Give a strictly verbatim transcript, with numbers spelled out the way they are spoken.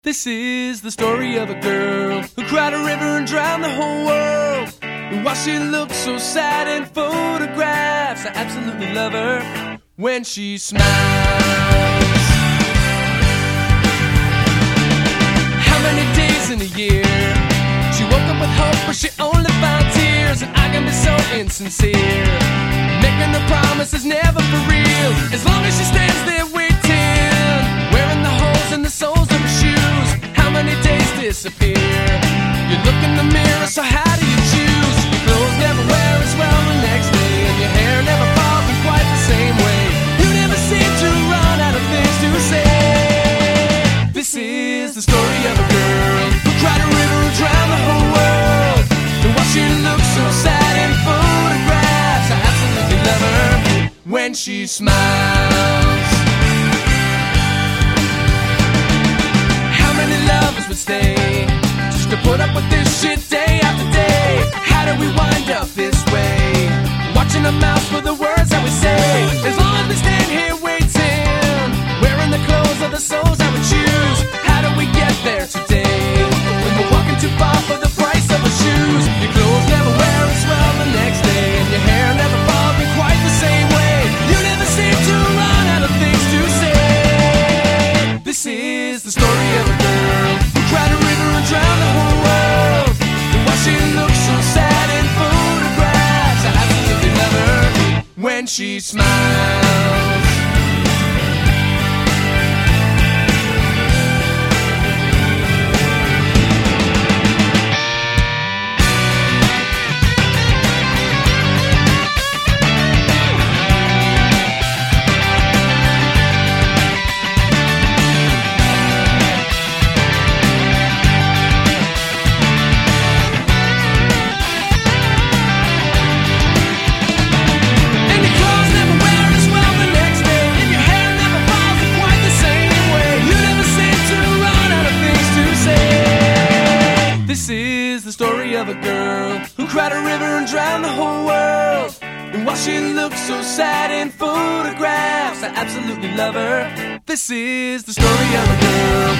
This is the story of a girl who cried a river and drowned the whole world. And while she looks so sad in photographs, I absolutely love her when she smiles. How many days in a year she woke up with hope, but she only found tears? And I can be so insincere, making her promises never for real. As long as she stands there waiting, wearing the holes in the soles of her shoes. How many days disappear? You look in the mirror, so how do you choose? Your clothes never wear as well the next day, and your hair never falls in quite the same way. You never seem to run out of things to say. This is the story of a girl who cried a river and drowned the whole world. And while she looks so sad in photographs, I absolutely love her when she smiles. How many lovers would stay just to put up with this shit day after day? How do we wind up this way, watching our mouths for the words that we say? As long as we stand here waiting, wearing the clothes of the souls that we choose. How do we get there today when we're walking too far for the price of our shoes? Your clothes never wear as well the next day, and your hair never falls in quite the same way. You never seem to run out of things to say. This is the story of a girl who cried a river and drowned the whole world. And while she looks so sad in photographs, I absolutely love her when she smiles. This is the story of a girl who cried a river and drowned the whole world. And while she looks so sad in photographs, I absolutely love her. This is the story of a girl